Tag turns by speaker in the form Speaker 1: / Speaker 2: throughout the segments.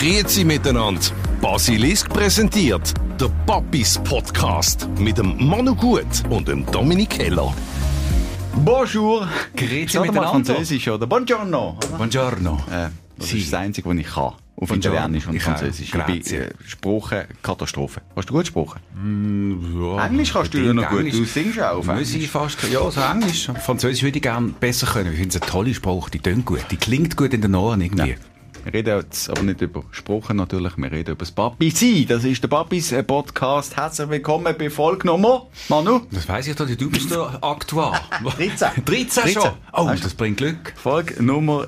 Speaker 1: Grüezi miteinander. Basilisk präsentiert der Papis Podcast mit dem Manu Gut und dem Dominik Heller.
Speaker 2: Bonjour.
Speaker 3: Grüezi
Speaker 2: Sag mal
Speaker 3: miteinander.
Speaker 2: Französisch, oder? Buongiorno.
Speaker 3: Buongiorno.
Speaker 2: Das ist das Einzige, was ich kann. Auf
Speaker 3: Buongiorno.
Speaker 2: Italienisch und
Speaker 3: Ich
Speaker 2: Französisch.
Speaker 3: auch.
Speaker 2: Ich bin Sprache Katastrophe. Hast du gut gesprochen?
Speaker 3: Ja,
Speaker 2: Englisch kannst du ja noch gut.
Speaker 3: Englisch.
Speaker 2: Du singst ja auf
Speaker 3: Muss ich
Speaker 2: Englisch.
Speaker 3: fast, ja, so Englisch. Französisch würde ich gerne besser können. Ich finde es eine tolle Sprache. Die tönt gut. Die klingt gut in den Ohren irgendwie.
Speaker 2: Ja. Wir reden jetzt aber nicht über Sprache natürlich, wir reden über das Papi-Sein. Das ist der Papis Podcast. Herzlich willkommen bei Folge Nummer, Manu.
Speaker 3: Das weiss ich doch nicht. Du bist der Aktuar.
Speaker 2: 13.
Speaker 3: 13 schon? Oh,
Speaker 2: Weißt du?
Speaker 3: das bringt Glück.
Speaker 2: Folge Nummer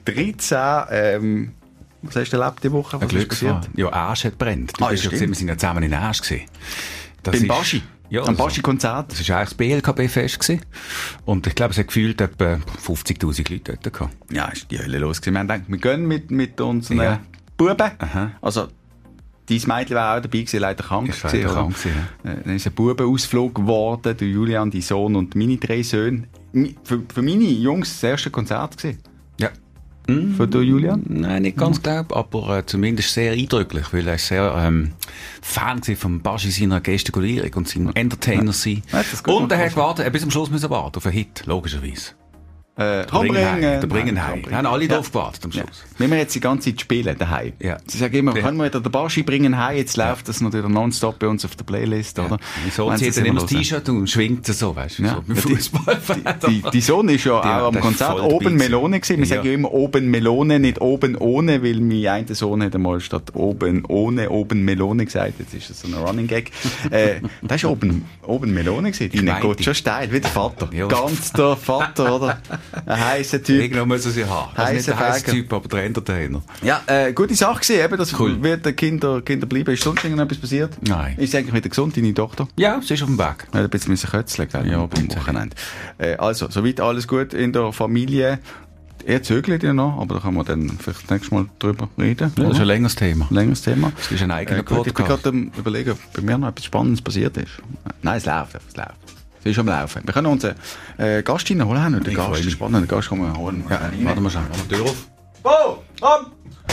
Speaker 2: 13. Was hast du erlebt die Woche? Was
Speaker 3: Ein
Speaker 2: ist
Speaker 3: Glück
Speaker 2: passiert?
Speaker 3: Ja, Arsch hat brennt. Du
Speaker 2: Ah,
Speaker 3: bist ja
Speaker 2: stimmt.
Speaker 3: gesehen, wir sind ja zusammen in Arsch gesehen.
Speaker 2: Beim Baschi?
Speaker 3: Ja,
Speaker 2: Am Baschi-Konzert?
Speaker 3: Das war eigentlich das BLKB-Fest gewesen. Und ich glaube, es hat gefühlt etwa 50'000 Leute dort gehabt.
Speaker 2: Ja, ist die Hölle los gewesen. Wir haben gedacht, wir gehen mit unseren
Speaker 3: Ja.
Speaker 2: Buben.
Speaker 3: Aha.
Speaker 2: Also, dein Mädchen war auch dabei gewesen, leider krank
Speaker 3: Ist
Speaker 2: gewesen,
Speaker 3: leider
Speaker 2: oder?
Speaker 3: krank gewesen,
Speaker 2: Dann ist ein Bubenausflug geworden, der Julian, dein Sohn und meine 3 Söhne. Für meine Jungs das erste Konzert gewesen.
Speaker 3: Ja.
Speaker 2: Von der Julian?
Speaker 3: Nein, nicht ganz glaub, aber zumindest sehr eindrücklich, weil er ist sehr Fan war vom Baschi seiner Gestikulierung und seinem Entertainer sein.
Speaker 2: Ja, das ist gut.
Speaker 3: Und er hat gewartet, bis am Schluss müssen warten auf einen Hit, logischerweise.
Speaker 2: Komm,
Speaker 3: Der Bringenheim.
Speaker 2: Nein,
Speaker 3: Haben alle
Speaker 2: Ja.
Speaker 3: drauf gewartet am
Speaker 2: Ja.
Speaker 3: Schluss.
Speaker 2: Wenn wir jetzt die ganze Zeit spielen daheim.
Speaker 3: Ja.
Speaker 2: Sie sagen immer,
Speaker 3: Ja.
Speaker 2: können wir wieder den Baschi bringen heim? Jetzt läuft das natürlich nonstop bei uns auf der Playlist, oder?
Speaker 3: Wieso
Speaker 2: Wenn Sie
Speaker 3: zieht er immer das
Speaker 2: hören.
Speaker 3: T-Shirt und schwingt es so, weißt du,
Speaker 2: Ja.
Speaker 3: so beim
Speaker 2: Ja, die-
Speaker 3: Fußball.
Speaker 2: Die Sohn ist ja
Speaker 3: Der
Speaker 2: auch am
Speaker 3: ist
Speaker 2: Konzert
Speaker 3: voll
Speaker 2: oben
Speaker 3: dabei
Speaker 2: Melone gewesen. Wir
Speaker 3: Ja.
Speaker 2: sagen ja immer oben Melone, nicht oben ohne, weil mein einer Sohn hat einmal statt oben ohne oben Melone gesagt. Jetzt ist das so ein Running Gag. Das war oben Melone gewesen. Deine
Speaker 3: meinte
Speaker 2: geht schon steil, wie der Vater.
Speaker 3: Ja.
Speaker 2: Ganz der Vater, oder? Ein heisser Typ.
Speaker 3: Irgendwann muss er sie haben. Also nicht der
Speaker 2: Heißer
Speaker 3: heiße
Speaker 2: Fäger.
Speaker 3: Typ, aber der Entertainer.
Speaker 2: Ja, gute Sache gewesen, eben, das
Speaker 3: Cool.
Speaker 2: wird den Kinder bleiben. Ist sonst irgendetwas passiert?
Speaker 3: Nein.
Speaker 2: Ist sie eigentlich wieder gesund, deine Tochter?
Speaker 3: Ja, sie ist auf dem Weg.
Speaker 2: Ja, ein bisschen müssen kötzeln, gell?
Speaker 3: Ja,
Speaker 2: Am
Speaker 3: bitte.
Speaker 2: Wochenende. Also, soweit alles gut in der Familie. Er zögert ja noch, aber da kann man dann vielleicht das nächste Mal drüber reden.
Speaker 3: Ja, das ist ein längeres Thema.
Speaker 2: Längeres Thema.
Speaker 3: Das ist ein eigener
Speaker 2: Gut, ich bin
Speaker 3: Podcast.
Speaker 2: gerade am überlegen, ob bei mir noch etwas Spannendes passiert ist. Nein, es läuft. Es ist am Laufen. Wir können unseren Gast reinholen. Haben wir den
Speaker 3: Ich
Speaker 2: Gast?
Speaker 3: freu mich.
Speaker 2: Einen spannenden Gast können wir holen.
Speaker 3: Ja, warte mal schon. Mach die Tür auf.
Speaker 2: Bo, komm!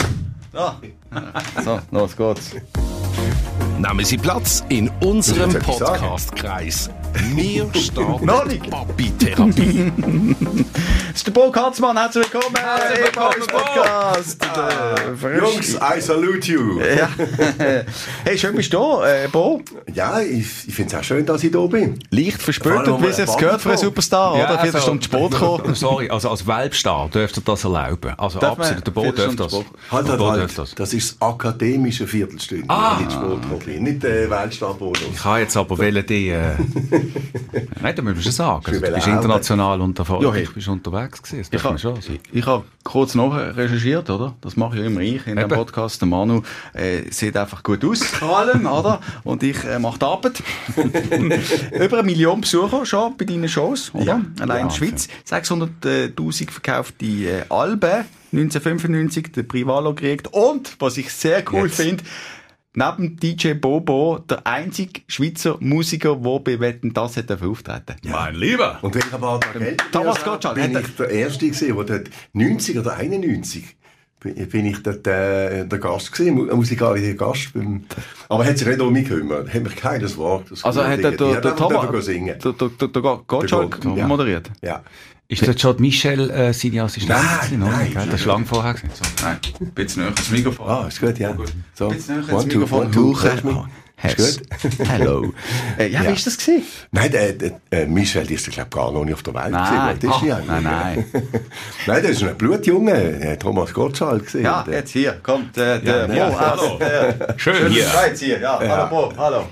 Speaker 2: So, los geht's.
Speaker 1: Nehmen Sie Platz in unserem
Speaker 4: Soll ich etwas sagen?
Speaker 1: Podcastkreis. Wir
Speaker 2: Noch
Speaker 1: starten
Speaker 2: nicht.
Speaker 1: Papi-Therapie.
Speaker 2: Das ist der Bo Katzmann. Herzlich willkommen im
Speaker 3: willkommen,
Speaker 2: Podcast.
Speaker 4: Jungs, I salute you.
Speaker 2: Ja. Hey, schön bist du da, Bo.
Speaker 4: Ja, ich finde es auch schön, dass ich da bin.
Speaker 2: Leicht verspätet,
Speaker 4: Vor allem
Speaker 2: wie es jetzt gehört für einen Superstar,
Speaker 3: Ja,
Speaker 2: oder? 4
Speaker 3: also-
Speaker 2: Stunden Sport kommen.
Speaker 3: Sorry, also als Welpstar dürft ihr das erlauben. Also
Speaker 2: Darf man
Speaker 3: absolut, der Bo
Speaker 2: 4
Speaker 3: dürft
Speaker 2: Stunden
Speaker 3: das.
Speaker 2: Sport?
Speaker 4: Halt,
Speaker 3: Der
Speaker 4: halt,
Speaker 3: Bo
Speaker 4: halt.
Speaker 3: dürft das.
Speaker 4: Das ist das akademische Viertelstunde, wenn ich in den Sport gekommen bin. Nicht der Weltstar-Bonus.
Speaker 3: Ich habe jetzt aber wollen die... Nein, da müssen wir schon sagen. Also, du bist
Speaker 4: will auch-
Speaker 3: international und
Speaker 2: Ja, hey.
Speaker 3: ich bist unterwegs gewesen. Das
Speaker 2: Ich
Speaker 3: darf man schon. Also.
Speaker 2: habe kurz nachher recherchiert, oder? Das mache ja immer ich in dem
Speaker 3: Eben.
Speaker 2: Podcast. Der Manu sieht einfach gut aus, vor allem, oder? Und ich mache die Arbeit. Über 1 Million Besucher schon bei deinen Shows, oder?
Speaker 4: Ja.
Speaker 2: Allein in der
Speaker 3: Wahnsinn.
Speaker 2: Schweiz. 600'000 verkaufte Alben. 1995 den Privalo gekriegt. Und, was ich sehr cool
Speaker 3: Jetzt.
Speaker 2: finde, neben DJ Bobo der einzige Schweizer Musiker, der bei Wetten, das hat auftreten.
Speaker 3: Mein Lieber!
Speaker 4: Und wenn ich aber da Geld
Speaker 2: Thomas
Speaker 4: habe,
Speaker 2: Gottschalk,
Speaker 4: bin
Speaker 2: hat
Speaker 4: ich der Erste gewesen, der dort 90 oder 91 bin ich dort der Gast gewesen, ein musikalischer Gast. Aber er hat sich nicht um mich gekümmert, hat mich keines Wort.
Speaker 2: Also hat der
Speaker 4: Thomas singen.
Speaker 2: der Gottschalk
Speaker 4: Der ja.
Speaker 2: moderiert?
Speaker 4: Ja.
Speaker 3: Ist das schon Michelle seine Assistentin?
Speaker 4: Nein,
Speaker 3: oder?
Speaker 4: nein,
Speaker 3: Gell? Das ist lang vorher gewesen. So.
Speaker 2: Nein, ein bisschen näher das Mikrofon.
Speaker 4: Ah, ist gut, ja. So,
Speaker 2: Ein bisschen näher
Speaker 4: one,
Speaker 2: das
Speaker 4: two,
Speaker 2: Mikrofon.
Speaker 4: one, two.
Speaker 2: Huchen.
Speaker 4: Hörst du mich? Ist gut?
Speaker 2: Hello. Ja, wie ist das gewesen?
Speaker 4: Nein, Michel, die ist, glaube ich, gar noch nicht auf der Welt
Speaker 2: Nein.
Speaker 4: gewesen. Das ist sie
Speaker 2: Ah,
Speaker 4: eigentlich.
Speaker 2: nein.
Speaker 4: Nein, das ist ein Blutjunge, Thomas Gottschalk gewesen.
Speaker 2: Ja,
Speaker 4: Und,
Speaker 2: jetzt hier, kommt der Bo.
Speaker 4: ja,
Speaker 2: Hallo.
Speaker 3: Schön hier.
Speaker 2: Schweiz hier, ja. Hallo Bo, hallo.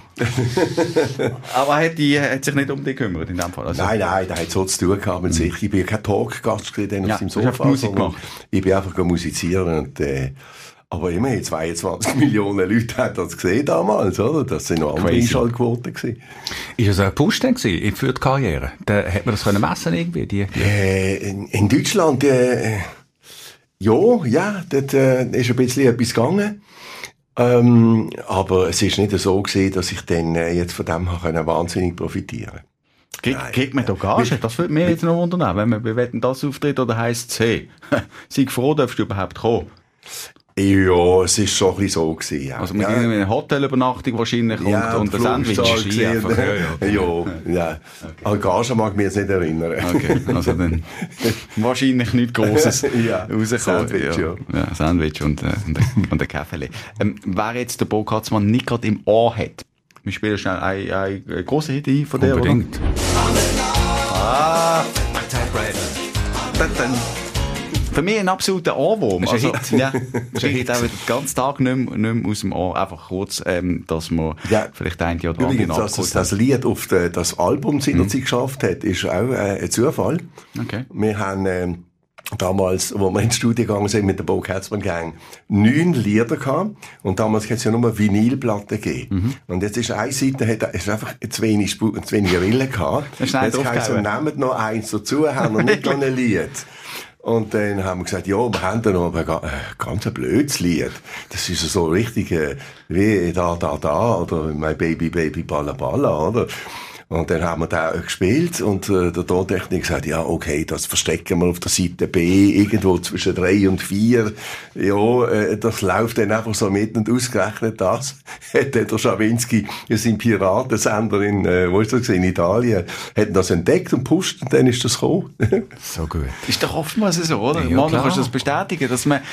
Speaker 2: Aber hat sich nicht um dich gekümmert in dem Fall? Also,
Speaker 4: Nein, der hat so zu tun gehabt mit sich. Ich bin kein Talkgast gewesen
Speaker 2: Ja,
Speaker 4: auf seinem
Speaker 2: du hast einfach
Speaker 4: Sofa.
Speaker 2: Musik
Speaker 4: sondern
Speaker 2: gemacht.
Speaker 4: Ich bin einfach musizieren und, aber immerhin 22 Millionen Leute haben das gesehen damals, oder? Das sind noch andere
Speaker 2: Crazy.
Speaker 4: Einschaltquoten gewesen.
Speaker 3: Ist das ein Push denn gewesen für die Karriere? Da hat man das können messen irgendwie?
Speaker 4: In Deutschland, ja, dort ist ein bisschen etwas gegangen. Aber es ist nicht so gewesen, dass ich dann jetzt von dem habe wahnsinnig profitieren konnte.
Speaker 2: Kriegt man da Gage? Das würde mich jetzt noch wundern, wenn man bei Wetten, das auftritt, oder heisst es, hey, sei froh, darfst du überhaupt kommen?
Speaker 4: Ja, es ist schon ein bisschen so gewesen. Ja.
Speaker 2: Also mit einer Hotelübernachtung wahrscheinlich und ein Sandwich.
Speaker 4: Ja. An Gage mag ich mich jetzt nicht erinnern.
Speaker 2: Okay, also dann wahrscheinlich nichts Grosses rausgekommen.
Speaker 4: Sandwich, ja.
Speaker 2: Ja, Sandwich und ein Kaffee. Wer jetzt den Bo Katzmann nicht gerade im Ohr hat, wir spielen schnell einen grossen Hit ein von der,
Speaker 3: Unbedingt.
Speaker 2: Für mich ein absoluter Ohrwurm.
Speaker 3: Das ist ein
Speaker 2: Also, ja, ich auch den ganzen Tag nicht mehr aus dem Ohr. Einfach kurz, dass man vielleicht ein Jahr
Speaker 4: übrigens, dass das Lied auf das Album seinerzeit geschafft hat, ist auch ein Zufall.
Speaker 2: Okay.
Speaker 4: Wir haben damals, wo wir ins Studio gegangen sind mit der Bo Katzmann Gang, 9 Lieder gehabt. Und damals hat es ja nur Vinylplatten gegeben. Und jetzt ist eine Seite, es einfach zu wenig Wille gehabt. Jetzt heisst es, nehmt noch eins dazu, haben wir nicht noch ein Lied. Und dann haben wir gesagt, ja, wir haben da noch ein ganz blödes Lied. Das ist so richtig, wie da, oder My Baby, Baby, Balla, Balla, oder? Und dann haben wir da gespielt und der Tontechniker gesagt, ja, okay, das verstecken wir auf der Seite B, irgendwo zwischen 3 und 4. Ja, das läuft dann einfach so mit und ausgerechnet das. Hat der Schawinski, sein Piratensender wo ist das in Italien, hat das entdeckt und pusht und dann ist das gekommen.
Speaker 2: So gut. Ist doch oftmals so, oder?
Speaker 3: Ja,
Speaker 2: Manchmal
Speaker 3: klar.
Speaker 2: kannst du das bestätigen,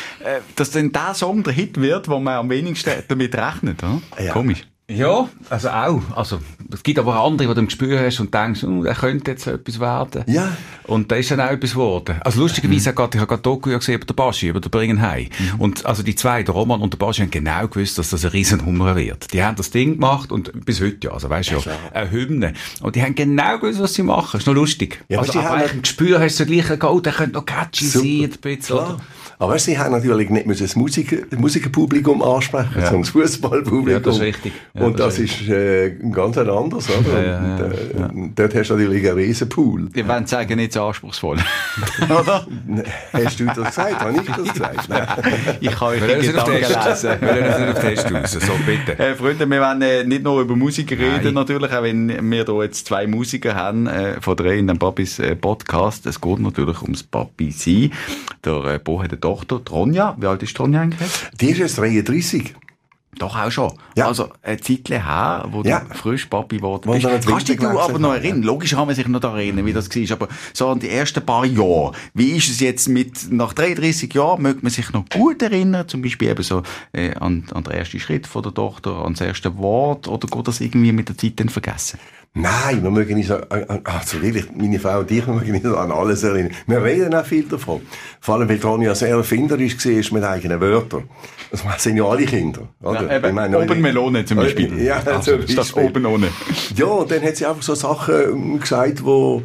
Speaker 2: dass dann der Song der Hit wird, wo man am wenigsten damit rechnet, oder?
Speaker 4: Ja.
Speaker 2: Komisch.
Speaker 3: Ja, also auch. Also, es gibt aber auch andere, die du im Gespür hast und denkst, der könnte jetzt etwas werden.
Speaker 4: Ja.
Speaker 3: Und da ist dann auch etwas geworden. Also, lustigerweise, ich habe gerade Doku gesehen über den Baschi, über den Bringenheim. Und, also, die zwei, der Roman und der Baschi, haben genau gewusst, dass das ein Riesennummer wird. Die haben das Ding gemacht und bis heute, ja, also, weißt du, ja, eine Hymne. Und die haben genau gewusst, was sie machen. Ist noch lustig.
Speaker 4: Ja,
Speaker 3: also,
Speaker 4: aber
Speaker 3: aber eigentlich im Gespür hast du gleich gedacht, der könnte noch catchy sein, ein bisschen.
Speaker 4: Klar. Aber sie haben natürlich nicht das Musikerpublikum ansprechen, sondern das Fußballpublikum.
Speaker 3: Ja, das ist richtig. Ja,
Speaker 4: und das ist ganz anders, oder?
Speaker 3: Ja.
Speaker 4: Dort hast du natürlich einen riesen Pool.
Speaker 2: Die wollen sagen, nicht so anspruchsvoll. Oder?
Speaker 4: Hast du das gesagt? Habe ich das gesagt? Nein.
Speaker 2: Ich habe euch
Speaker 3: Wir
Speaker 2: die
Speaker 3: lassen
Speaker 2: Gedanken
Speaker 3: auf Test.
Speaker 2: lesen.
Speaker 3: Wir lassen auf Test raus. So, bitte.
Speaker 2: Freunde, wir wollen nicht nur über Musik reden,
Speaker 3: Nein.
Speaker 2: natürlich, auch wenn wir hier jetzt 2 Musiker haben, von 3 in dem Papis Podcast. Es geht natürlich ums Papi sein. Der Bo hat eine Tochter, die Ronja. Wie alt ist die Ronja eigentlich?
Speaker 4: Die ist jetzt 33.
Speaker 2: Doch auch schon.
Speaker 4: Ja.
Speaker 2: Also ein Zeitchen her, wo
Speaker 4: Ja.
Speaker 2: du frisch Papi geworden
Speaker 4: Wo
Speaker 2: bist.
Speaker 4: dann
Speaker 2: Kannst du dich
Speaker 4: Winter
Speaker 2: aber noch
Speaker 4: gewechselt
Speaker 2: erinnern? Logisch kann man sich noch daran erinnern, wie das war. Aber so an die ersten paar Jahre. Wie ist es jetzt nach 33 Jahren? Möchte man sich noch gut erinnern? Zum Beispiel eben so an den ersten Schritt von der Tochter, an das erste Wort? Oder geht das irgendwie mit der Zeit dann vergessen?
Speaker 4: Nein, wir mögen nicht so, also wirklich, meine Frau und ich, wir mögen nicht so an alles erinnern. Wir reden auch viel davon. Vor allem, weil Ronja sehr erfinderisch war mit eigenen Wörtern. Das sind ja alle Kinder, oder?
Speaker 2: Ja, eben,
Speaker 4: Ich meine,
Speaker 2: oben Melone zum Beispiel.
Speaker 4: Ja,
Speaker 2: also,
Speaker 4: zum
Speaker 2: ist das
Speaker 4: Beispiel.
Speaker 2: oben ohne.
Speaker 4: Ja, und dann hat sie einfach so Sachen gesagt, wo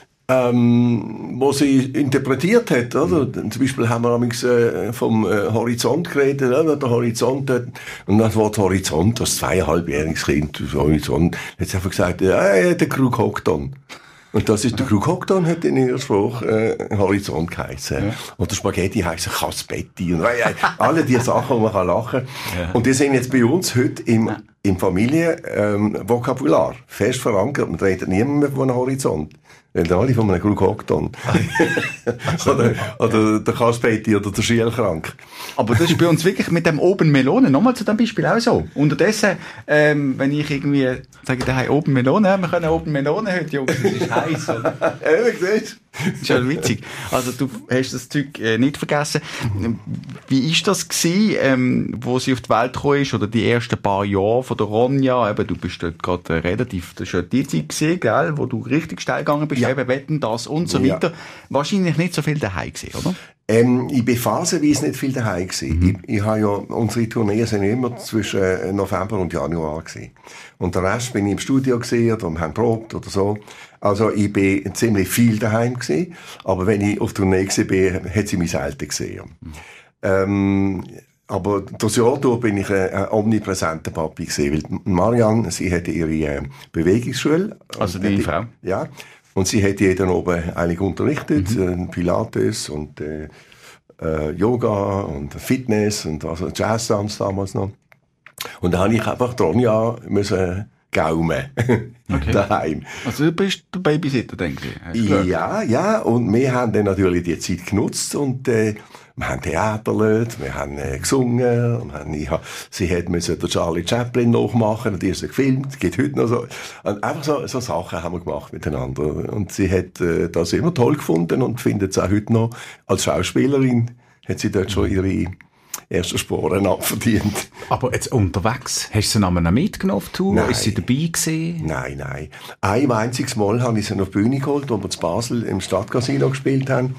Speaker 4: sie interpretiert hat, oder? Zum Beispiel haben wir amigs vom Horizont geredet, oder? Der Horizont dort. Und das Wort Horizont, das 2,5-jähriges Kind, das Horizont, hat sie einfach gesagt, der Krug Hockton. Und das ist, der Krug Hockton hat in ihrer Sprache Horizont geheissen. Ja. Oder Spaghetti heissen Kaspetti. Und alle diese Sachen, wo man lachen kann. Ja. Und die sind jetzt bei uns heute im Familienvokabular fest verankert. Man redet niemand mehr von einem Horizont. Weil alle von einem Krug Hockton. oder der Kaspetti oder der Schielkrank.
Speaker 2: Aber das ist bei uns wirklich mit dem oben Melone, nochmal zu dem Beispiel auch so. Unterdessen, wenn ich irgendwie sage, daheim oben Melone, wir können oben Melone heute, Jungs, das ist heiß, oder?
Speaker 4: Siehst du?
Speaker 2: Das ist ja witzig. Also du hast das Zeug nicht vergessen. Wie ist das gewesen, wo sie auf die Welt gekommen ist, oder die ersten paar Jahre von der Ronja? Eben, du bist dort gerade relativ, das war ja die Zeit gewesen, gell, wo du richtig steil gegangen bist, eben Wetten, das und so weiter. Wahrscheinlich nicht so viel daheim gewesen, oder?
Speaker 4: Ich bin phasenweise nicht viel daheim gewesen. Ich habe ja, unsere Tourneen sind immer zwischen November und Januar gewesen. Und der Rest bin ich im Studio gewesen, oder wir haben probt oder so. Also ich bin ziemlich viel daheim gewesen. Aber wenn ich auf Tournee gewesen bin, hat sie mich selten gesehen. Aber das Jahr durch bin ich ein omnipräsenter Papi gewesen. Weil Marianne, sie hatte ihre Bewegungsschule.
Speaker 2: Also deine Frau?
Speaker 4: Ja. Und sie hat jeden oben eigentlich unterrichtet, Pilates und Yoga und Fitness und also Jazzdance damals noch. Und da habe ich einfach Ronja müssen Gaumen daheim.
Speaker 2: Also du bist der Babysitter, denke ich.
Speaker 4: Ja, und wir haben dann natürlich die Zeit genutzt und wir haben Theater gelöst, wir haben gesungen, sie hat müssen den Charlie Chaplin nachmachen und die ist gefilmt, es gibt heute noch so. Und einfach so Sachen haben wir gemacht miteinander. Und sie hat das immer toll gefunden und findet es auch heute noch. Als Schauspielerin hat sie dort schon ihre ersten Sporen abverdient.
Speaker 3: Aber jetzt unterwegs, hast du sie einmal mitgenommen auf die Tour?
Speaker 4: Nein.
Speaker 3: Ist sie dabei gewesen?
Speaker 4: Nein. Ein einziges Mal habe ich sie auf die Bühne geholt, wo wir zu Basel im Stadtcasino gespielt haben.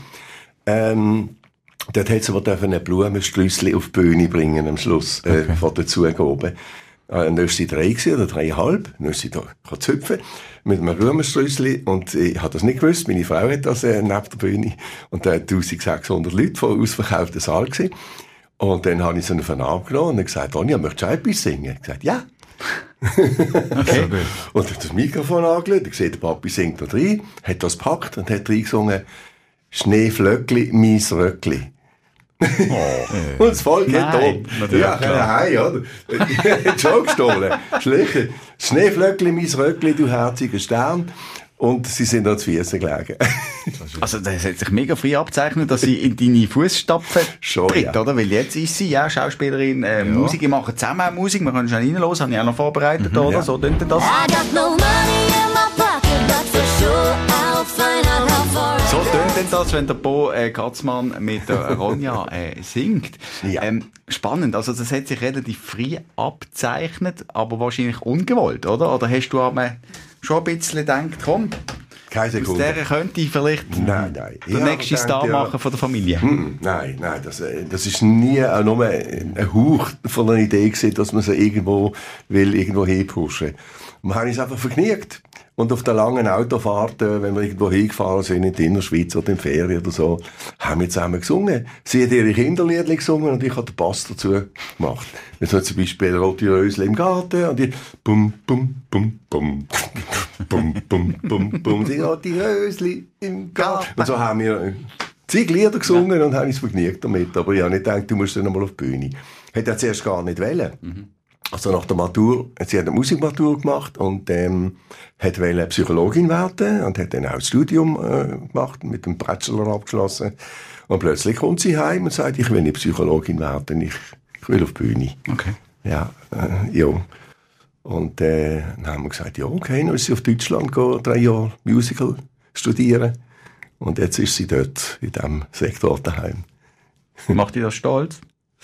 Speaker 4: Dort hat sie aber ein Blumenstrüssel auf die Bühne bringen am Schluss, von der Zugabe. Dann war sie 3 oder 3,5. Dann ist sie da züpfen mit einem Blumenstrüssel. Und ich habe das nicht gewusst. Meine Frau hat das neben der Bühne. Und da 1600 Leute vor ausverkauften Saal gesehen. Und dann habe ich sie auf den Arm genommen und gesagt, Anja, möchtest du auch etwas singen? Ich habe gesagt, ja.
Speaker 3: Okay.
Speaker 4: Und hat das Mikrofon angelegt, ich sehe, der Papi singt da rein, hat das gepackt und hat reingesungen, Schneeflöckli, mein Röckli. Und das Volk hat da. Ja, heim, oder? Hat schon gestohlen. Schlecht. Schneeflöckli, mein Röckli, du herziger Stern. Und sie sind da zu Füßen gelegen.
Speaker 2: Also das hat sich mega frei abzeichnet, dass sie in deine Fußstapfen tritt, oder? Weil jetzt ist sie ja Schauspielerin, Musik, machen zusammen auch Musik, wir können schnell reinhören, habe ich auch noch vorbereitet, oder? Ja. So tönt das. So tönt denn das, wenn der Bo Katzmann mit der Ronja singt.
Speaker 4: Ja.
Speaker 2: Spannend, also das hat sich relativ frei abzeichnet, aber wahrscheinlich ungewollt, oder? Oder hast du schon ein bisschen gedacht, komm,
Speaker 4: keine Sekunde.
Speaker 2: aus der könnte ich vielleicht
Speaker 4: der
Speaker 2: nächste Star machen von der Familie.
Speaker 4: Nein, das ist nie auch nur ein Hauch von einer Idee gewesen, dass man sie irgendwo hinpushen. Man hat es einfach vergnügt. Und auf der langen Autofahrt, wenn wir irgendwo hingefahren sind, in die Innerschweiz oder in Ferien oder so, haben wir zusammen gesungen. Sie hat ihre Kinderlieder gesungen und ich habe den Bass dazu gemacht. Jetzt hat zum Beispiel Rote Rösli im Garten und die bum, bum, bum, bum, bum, bum, bum, bum, die Rote Rösli im Garten. Und so haben wir zig Lieder gesungen und haben uns vergnügt damit. Aber ich habe nicht gedacht, du musst dann einmal auf die Bühne. Hätte er zuerst gar nicht wollen. Also nach der Matur, sie hat eine Musikmatur gemacht und hat wollte Psychologin werden und hat dann auch das Studium gemacht, mit dem Bachelor abgeschlossen. Und plötzlich kommt sie heim und sagt, ich will nicht Psychologin werden, ich will auf die Bühne.
Speaker 2: Okay.
Speaker 4: Ja, ja. Und dann haben wir gesagt, ja okay, dann ist sie auf Deutschland gehen, 3 Jahre Musical studieren. Und jetzt ist sie dort, in diesem Sektor daheim.
Speaker 2: Macht dich das stolz?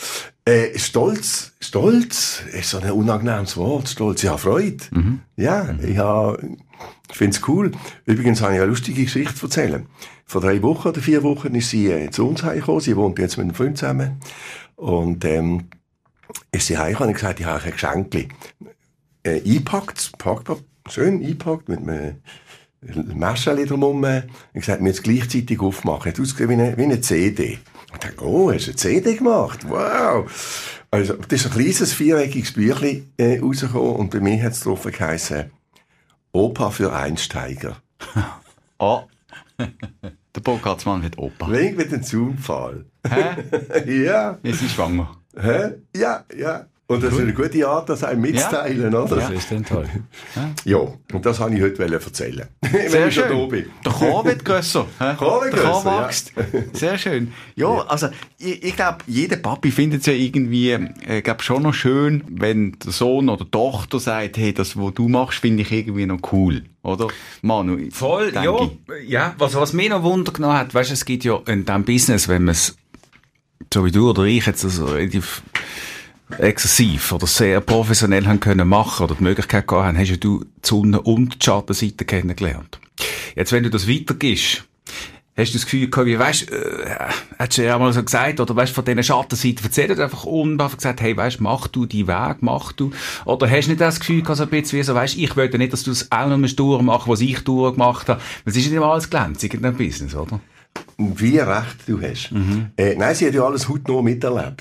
Speaker 4: Stolz ist so ein unangenehmes Wort. Stolz, ja, Freude. Ja, ich finde es cool. Übrigens habe ich eine lustige Geschichte zu erzählen. Vor 3 Wochen oder 4 Wochen ist sie zu uns heimgekommen. Sie wohnt jetzt mit einem Freund zusammen. Und ist sie heimgekommen und gesagt, ich habe ein Geschenkli. Eingepackt, schön eingepackt, mit einem Mäschchen drumherum. Und gesagt, wir jetzt gleichzeitig aufmachen. Hat ausgesehen wie eine CD. Ich dachte, oh, hast du eine CD gemacht? Wow! Also, das ist ein kleines 4-eckiges Büchlein rausgekommen und bei mir hat es drauf geheißen, Opa für Einsteiger.
Speaker 2: Oh. Der Bo Katzmann hat Opa.
Speaker 4: Wegen mit dem Zufall.
Speaker 2: Hä?
Speaker 4: Ja.
Speaker 2: Wir sind schwanger.
Speaker 4: Hä? Ja. Und das ist eine gute Art, das einem mitzuteilen, oder?
Speaker 3: Das ist dann toll.
Speaker 4: Ja, und das wollte ich heute erzählen.
Speaker 2: Sehr schön. Der Chor wird grösser. Der Chor wächst. Ja. Sehr schön. Ja, also ich glaube, jeder Papi findet es ja irgendwie schon noch schön, wenn der Sohn oder die Tochter sagt, hey, das, was du machst, finde ich irgendwie noch cool. Oder? Manu,
Speaker 3: voll, ja. Was mich noch Wunder genommen hat, weißt du, es gibt ja in diesem Business, wenn man es, so wie du oder ich, jetzt also relativ exzessiv oder sehr professionell haben können machen oder die Möglichkeit gehabt haben, hast ja du die Sonne und die Schattenseite kennengelernt. Jetzt, wenn du das weitergibst, hast du das Gefühl gehabt, wie weisst, hast du ja mal so gesagt, oder weißt, von diesen Schattenseiten erzählt einfach unbedarft gesagt, hey, weißt, mach du die Weg, mach du, oder hast du nicht das Gefühl gehabt, so ein bisschen wie so, weißt, ich wollte nicht, dass du es auch noch durchmachst, was ich durchgemacht habe. Das ist nicht immer alles glänzig in deinem Business, oder?
Speaker 4: Wie recht du hast. Nein, sie hat ja alles hautnah miterlebt.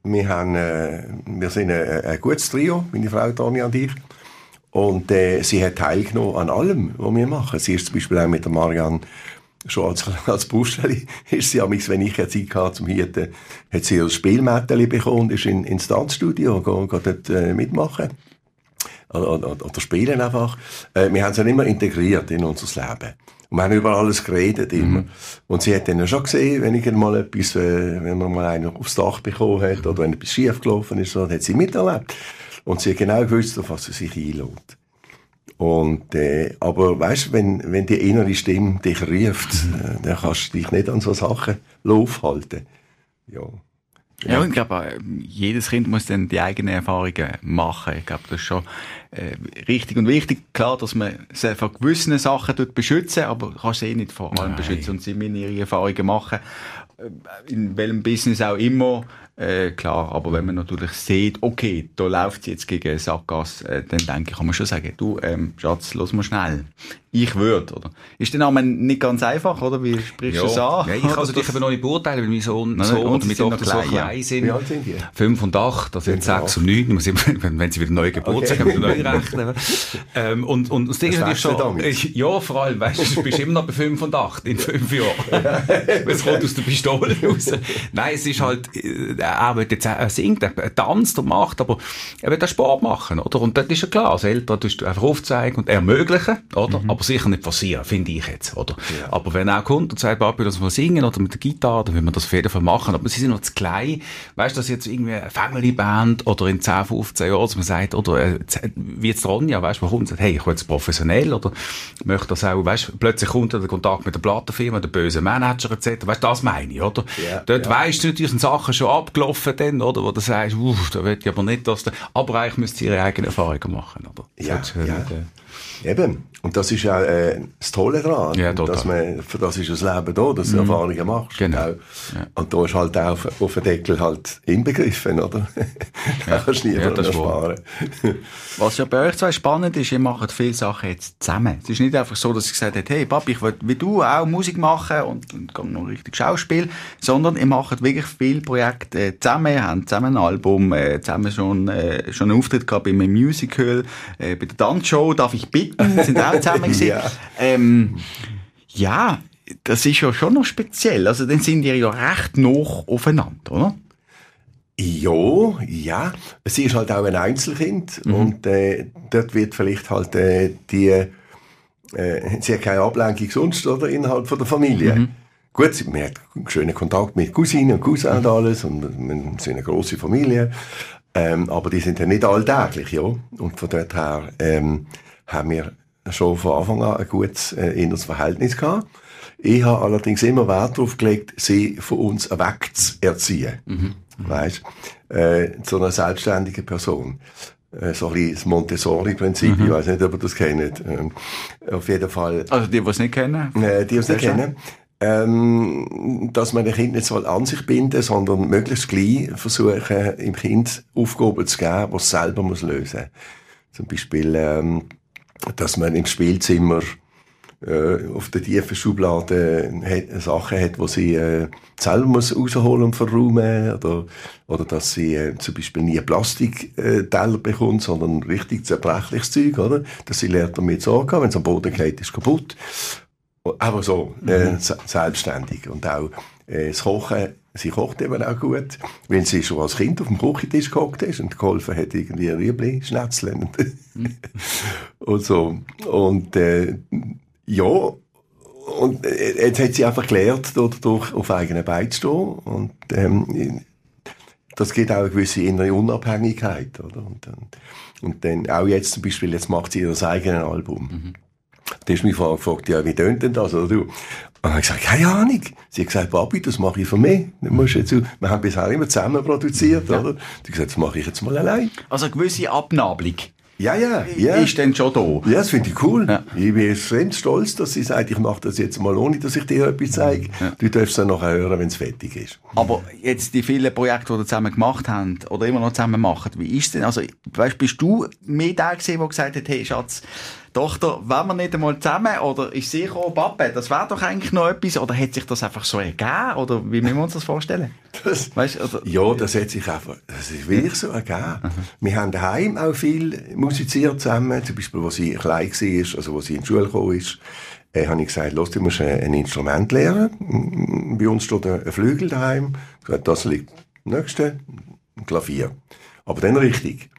Speaker 4: Wir sind ein gutes Trio, meine Frau Tanja und ich. Und sie hat teilgenommen an allem, was wir machen. Sie ist zum Beispiel auch mit der Marianne schon als Buscheli, ist sie amigs, wenn ich Zeit hatte zum Hirten, hat sie ein Spielmätteli bekommen und ist ins Tanzstudio, geht dort mitmachen. oder spielen einfach. Wir haben es dann immer integriert in unser Leben. Und wir haben über alles geredet, immer. Und sie hat dann schon gesehen, wenn ich mal etwas, wenn man mal einen aufs Dach bekommen hat, oder wenn etwas schief gelaufen ist, so, hat sie miterlebt. Und sie hat genau gewusst, auf was sie sich einlädt. Und, aber weißt, wenn die innere Stimme dich ruft, dann kannst du dich nicht an so Sachen aufhalten. Ja.
Speaker 2: Ja, ich glaube, jedes Kind muss dann die eigenen Erfahrungen machen. Ich glaube, das ist schon richtig und wichtig. Klar, dass man sie von gewissen Sachen beschützen, aber du kannst sie nicht vor allem beschützen und sie müssen ihre Erfahrungen machen. In welchem Business auch immer. Klar, aber wenn man natürlich sieht, okay, da läuft sie jetzt gegen Sackgasse, dann denke ich, kann man schon sagen, du, Schatz, los mal schnell. Ich würde, oder? Ist dann aber nicht ganz einfach, oder? Wie sprichst du es an?
Speaker 3: Ja, ich kann es natürlich aber noch nicht beurteilen, weil mein Sohn oder meine Tochter so klein sind.
Speaker 4: Wie alt sind die?
Speaker 3: 5 und 8, also jetzt 6 und 9. Ich muss immer, wenn sie wieder neu Geburt sind, wieder neu rechnen. Und das Ding ist natürlich schon, ja, vor allem, weißt du bist immer noch bei 5 und 8 in 5 Jahren. Es kommt aus der Pistole raus. Nein, es ist halt, er will jetzt, er singt, er tanzt und macht, aber er will auch Sport machen, oder? Und das ist ja klar, als Eltern tust du einfach aufzeigen und ermöglichen, oder? Aber sicher nicht forcieren, finde ich jetzt, oder? Ja. Aber wenn er kommt und sagt, Papi, lass mal singen, oder mit der Gitarre, dann will man das auf jeden Fall machen. Aber sie sind noch zu klein. Weißt du, dass jetzt irgendwie eine Family-Band oder in 10, 15 Jahren, dass man sagt, oder, wie jetzt Ronja, weißt du, man kommt und sagt, hey, ich will jetzt professionell, oder möchte das auch, weißt du, plötzlich kommt der Kontakt mit der Plattenfirma, der böse Manager, etc. Weißt du, das meine ich, oder? Ja, dort weisst du natürlich, sind Sachen schon abgelaufen dann, oder? Wo du sagst, da will ich aber nicht, dass aber eigentlich müsst ihr ihre eigenen Erfahrungen machen, oder?
Speaker 4: Ja, eben. Und das ist auch das Tolle daran, ja, dass man, für das ist das Leben da, dass du Erfahrungen machst. Genau. Ja. Und da ist halt auch auf den Deckel halt inbegriffen, oder? Da kannst du nie sparen.
Speaker 2: Was ja bei euch zwei spannend ist, ihr macht viele Sachen jetzt zusammen. Es ist nicht einfach so, dass ihr gesagt habt, hey Papi, ich will wie du auch Musik machen und noch richtig Schauspiel, sondern ihr macht wirklich viele Projekte zusammen, ihr habt zusammen ein Album, zusammen schon einen Auftritt gehabt beim Musical, bei der Tanzshow, darf ich bitten, sind auch zusammen gewesen. Ja, das ist ja schon noch speziell. Also dann sind ihr ja recht nah aufeinander, oder?
Speaker 4: Ja. Sie ist halt auch ein Einzelkind und dort wird vielleicht halt sie hat keine Ablenkung sonst, oder, innerhalb von der Familie. Gut, wir haben einen schönen Kontakt mit Cousinen und Cousins und alles und wir sind eine grosse Familie, aber die sind ja nicht alltäglich, ja. Und von dort her haben wir schon von Anfang an ein gutes inneres Verhältnis gehabt. Ich habe allerdings immer Wert darauf gelegt, sie von uns wegzuerziehen. Weisst, zu einer selbstständigen Person. So ein bisschen das Montessori-Prinzip, ich weiss nicht, ob ihr das kennt. Auf jeden Fall.
Speaker 2: Also die es nicht kennen?
Speaker 4: Die es nicht kennen. Dass man den Kind nicht so an sich binden, sondern möglichst gleich versuchen, im Kind Aufgaben zu geben, die es selber lösen muss. Zum Beispiel, dass man im Spielzimmer auf der tiefen Schublade Sachen hat, die sie selber muss rausholen und verräumen, oder dass sie zum Beispiel nie Plastikteller bekommt, sondern richtig zerbrechliches Zeug, oder? Dass sie lernt damit zu umgehen, wenn es am Boden geht, ist kaputt. Aber so, selbstständig. Und auch das Kochen, sie kocht eben auch gut, weil sie schon als Kind auf dem Küchentisch gehockt ist und geholfen hat, irgendwie Rüebli schnetzeln. Und so. Und ja, und jetzt hat sie einfach gelernt, dadurch auf eigenen Beinen zu stehen. Und das gibt auch eine gewisse innere Unabhängigkeit. Oder? Und dann auch jetzt zum Beispiel, jetzt macht sie ihr eigenes Album. Da ist mich gefragt, ja, wie tönt denn das? Oder du? Und dann habe ich gesagt, keine Ahnung. Sie hat gesagt, Papi, das mache ich für mich. Wir haben bisher immer zusammen produziert, oder? Sie hat gesagt, das mache ich jetzt mal allein.
Speaker 2: Also eine gewisse Abnabelung.
Speaker 4: Ja.
Speaker 2: Ist dann schon da.
Speaker 4: Ja, das finde ich cool. Ja. Ich bin extrem stolz, dass sie sagt, ich mache das jetzt mal ohne, dass ich dir etwas zeige. Ja. Du darfst es dann nachher hören, wenn es fertig ist.
Speaker 2: Aber jetzt die vielen Projekte, die ihr zusammen gemacht habt, oder immer noch zusammen macht, wie ist denn, also, weißt, bist du mehr der gewesen, der gesagt hat, hey Schatz, Tochter, wollen wir nicht einmal zusammen? Oder ist sie gekommen, Papa, das wäre doch eigentlich noch etwas? Oder hat sich das einfach so ergeben? Oder wie müssen wir uns das vorstellen?
Speaker 4: Weißt, oder? Ja, das hat sich einfach, das ist wirklich so ergeben. Wir haben daheim auch viel musiziert zusammen. Zum Beispiel, als sie klein war, also als sie in die Schule gekommen ist, habe ich gesagt, los, du musst ein Instrument lernen. Bei uns steht ein Flügel daheim. Ich habe gesagt, das liegt nächste, ein Klavier. Aber dann richtig.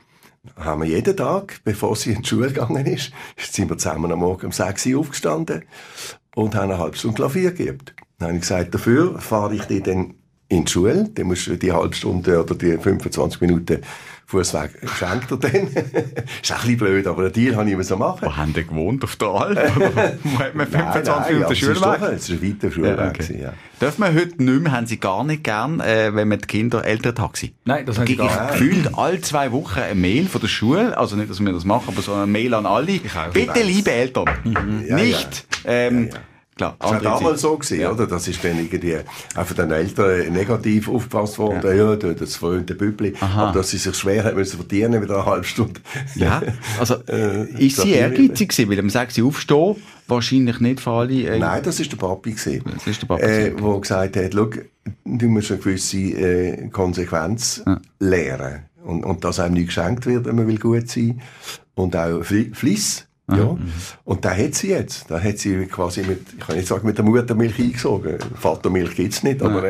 Speaker 4: haben wir jeden Tag, bevor sie in die Schule gegangen ist, sind wir zusammen am Morgen um 6 Uhr aufgestanden und haben eine halbe Stunde Klavier geübt. Dann habe ich gesagt, dafür fahre ich dich dann in die Schule, dann musst du die halbe Stunde oder die 25 Minuten Fußweg schenkt er dann. Ist auch ein bisschen blöd, aber den Deal habe ich so machen.
Speaker 2: Wo haben die gewohnt? Auf der Alp? Wo hat man 25 Minuten Schulweg?
Speaker 4: Es war ein weiter Schulweg.
Speaker 2: Okay. Ja. Dürfen wir heute nicht mehr, haben Sie gar nicht gern, wenn man die Kinder Elterntag sind?
Speaker 3: Nein, das habe ich gar nicht.
Speaker 2: Gefühlt alle 2 Wochen eine Mail von der Schule, also nicht, dass wir das machen, aber so eine Mail an alle. Bitte, liebe Eltern, nicht, klar.
Speaker 4: Das war damals so gewesen, oder? Das ist dann irgendwie auch von den Eltern negativ aufgefasst worden. Ja, das verwöhnte Bübli. Aber dass sie sich schwer hat müssen verdienen, wieder eine halbe Stunde.
Speaker 2: Ja, also, ist sie ehrgeizig gewesen? Weil man sagt, sie aufstehen, wahrscheinlich nicht für alle.
Speaker 4: Nein, das ist der Papi gewesen.
Speaker 2: Das ist der Papi gewesen.
Speaker 4: Der gesagt hat, schau, du musst eine gewisse Konsequenz lernen. Und dass einem nicht geschenkt wird, wenn man will gut sein. Und auch Fliss. Ja. Und da hat sie jetzt. Da hat sie quasi ich kann nicht sagen, mit der Muttermilch eingesogen. Vatermilch gibt's nicht, aber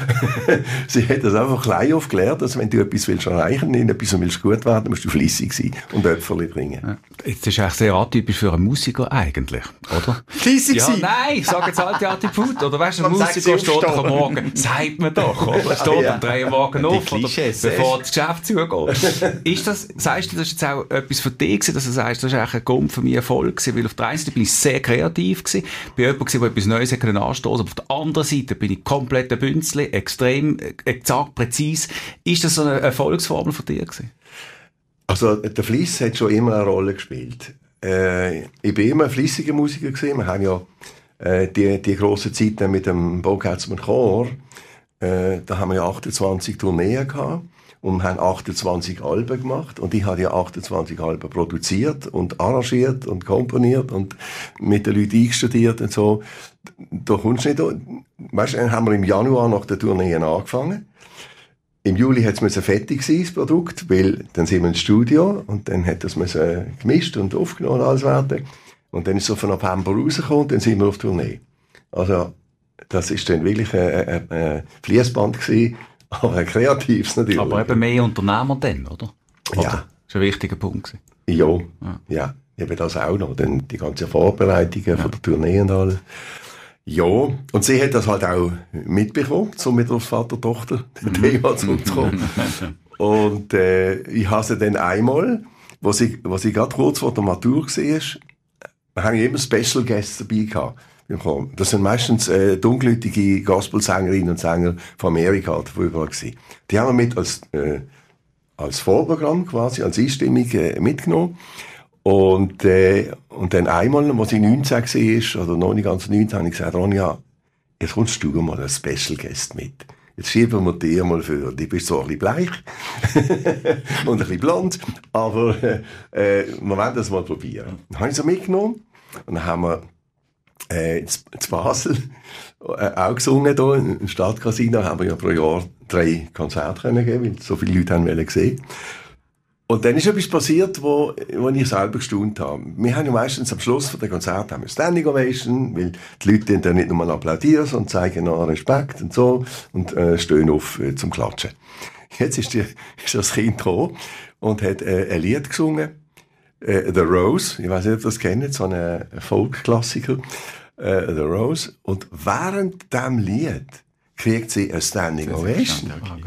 Speaker 4: sie hat das einfach klein auf gelernt, dass wenn du etwas willst erreichen, in etwas willst gut werden, musst du fleissig sein und Äpfel bringen.
Speaker 3: Ja. Das ist eigentlich sehr atypisch für einen Musiker eigentlich, oder?
Speaker 2: Fleissig sein?
Speaker 3: Nein, ich sage jetzt alte Attitüde. Oder weißt du, ein Musiker steht doch am Morgen, sagt man doch, oder? Steht am 3 Uhr morgen auf, oder bevor das Geschäft zugeht. Ist das, sagst du, das ist jetzt auch etwas für dich gewesen, dass du sagst, das ist eigentlich ein Grund für mich Erfolg gewesen, weil auf der einen Seite bin ich sehr kreativ gewesen, bin jemand gewesen, der etwas Neues hätte anstoßen, aber auf der anderen Seite bin ich komplett ein Bünzli, extrem exakt, präzise. Ist das so eine Erfolgsformel von dir gewesen?
Speaker 4: Also, der Fliss hat schon immer eine Rolle gespielt. Ich bin immer ein fleissiger Musiker gewesen. Wir haben ja die grosse Zeit mit dem Baukatzmann Chor, da haben wir ja 28 Tourneen gehabt. Und haben 28 Alben gemacht. Und ich habe ja 28 Alben produziert und arrangiert und komponiert und mit den Leuten eingestudiert und so. Da kommst du nicht, weißt du, dann haben wir im Januar nach der Tournee angefangen. Im Juli hat es fertig sein, das Produkt, weil dann sind wir ins Studio und dann hat es gemischt und aufgenommen und alles werden. Und dann ist es so von November rausgekommen und dann sind wir auf Tournee. Also, das ist dann wirklich ein Fließband gewesen. Aber ein kreatives natürlich.
Speaker 3: Aber eben mehr Unternehmer dann, oder?
Speaker 4: Ja.
Speaker 3: Das ist ein wichtiger Punkt.
Speaker 4: Ja. Eben das auch noch. Dann die ganzen Vorbereitungen von der Tournee und alles. Ja. Und sie hat das halt auch mitbekommen, so mit aufs Vater-Tochter-Thema zurückzukommen. Und ich habe sie dann einmal, wo sie gerade kurz vor der Matur war, habe ich immer Special Guests dabei gehabt. Das sind meistens dunkelhäutige Gospelsängerinnen und Sänger von Amerika davor gewesen. Die haben wir mit als Vorprogramm quasi, als Einstimmung mitgenommen. Und dann einmal, als ich 19 war, oder noch nicht ganz 19, habe ich gesagt, Ronja, jetzt kommst du mal als Special Guest mit. Jetzt schieben wir dir mal für. Du bist zwar ein bisschen bleich und ein bisschen blond, aber wir wollen das mal probieren. Dann habe ich sie mitgenommen und dann haben wir zu Basel auch gesungen, hier im Stadtcasino, haben wir ja pro Jahr 3 Konzerte können geben, weil so viele Leute haben gesehen. Und dann ist etwas passiert, wo ich selber gestaunt habe. Wir haben ja meistens am Schluss von der Konzert haben wir Standing Ovation, weil die Leute dann nicht nur applaudieren, sondern zeigen noch Respekt und so und stehen auf zum Klatschen. Jetzt ist das Kind gekommen und hat ein Lied gesungen, The Rose, ich weiß nicht, ob ihr das kennt, so ein Folk-Klassiker, The Rose. Und während diesem Lied kriegt sie eine Standing Ovation.